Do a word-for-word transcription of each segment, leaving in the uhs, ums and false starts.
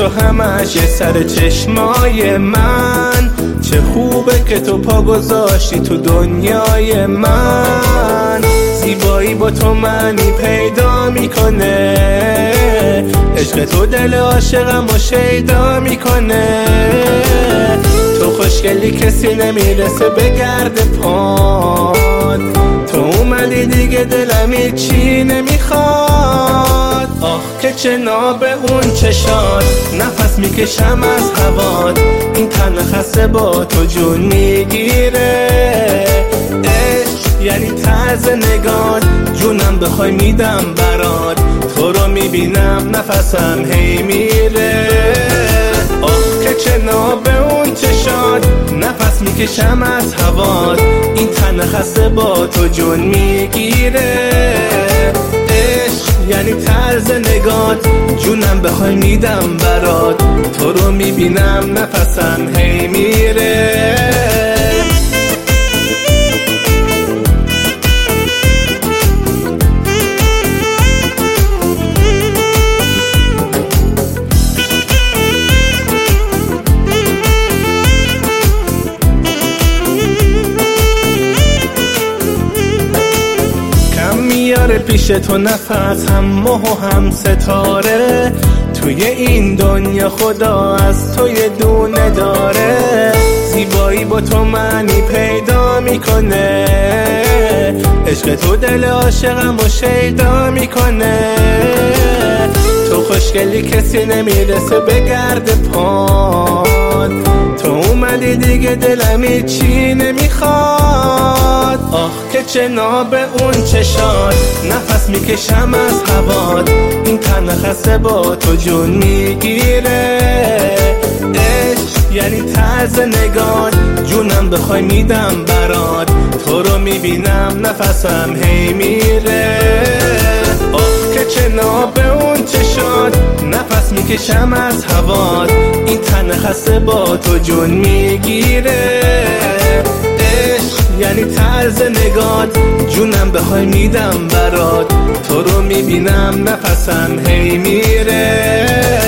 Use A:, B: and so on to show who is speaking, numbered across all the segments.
A: تو همش یه سر چشمای من. چه خوبه که تو پا گذاشتی تو دنیای من. زیبایی با تو معنی پیدا میکنه، عشق تو دل عاشقم و شیدا میکنه. تو خوشگلی کسی نمیرسه به گرد پاد، تو اومدی دیگه دلم هیچی نمیخواد. آخ که چه نابه اون چشات، نفس میکشم از هوات. این تن خسته با تو جون میگیره، عشق یعنی طرز نگات. جونم بخوای میدم برات، تو رو میبینم نفسم هی میره. آخ که چه نابه اون چشات، نفس میکشم از هوات. این تن خسته با تو جون میگیره، عشق یعنی طرز نگات. جونم بخوای میدم برات، تو رو میبینم نفسم هی میره. میاره پیش تو نفس، هم ماه و هم ستاره. توی این دنیا خدا از تو یه دونه داره. زیبایی با تو معنی پیدا میکنه، عشق تو دل عاشقم و شیدا میکنه. تو خوشگلی کسی نمیرسه به گرد پاد، تو اومدی دیگه دلم هیچی نمیخواد. آخ که چه نابه اون چشات، نفس میکشم از هوات. این تن خسته با تو جون میگیره، عشق یعنی طرز نگات. جونم بخوای میدم برات، تو رو میبینم نفسم هی میره. آخ که چه نابه اون چشات، نفس میکشم از هوات. این تن خسته با تو جون میگیره، عشق یعنی طرز نگات. جونم بخوای میدم برات، تو رو میبینم نفسم هی میره.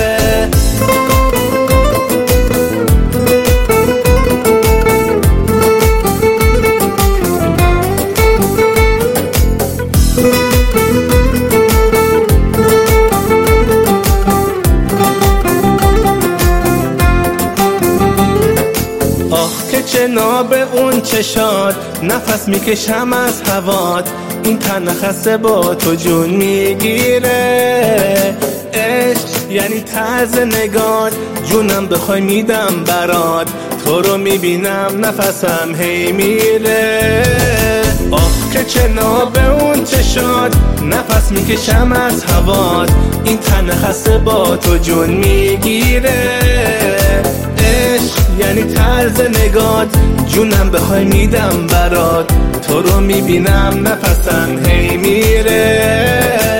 A: چه نابه اون چشات، نفس میکشم از هوات. این تن خسته با تو جون میگیره، عشق یعنی طرز نگات. جونم بخوای میدم برات، تو رو میبینم نفسم هی میره. آخ که چه نابه اون چشات، نفس میکشم از هوات. این تن خسته با تو جون میگیره، عشق یعنی طرز نگات. جونم بخوای میدم برات، تو رو میبینم نفسم هی میره.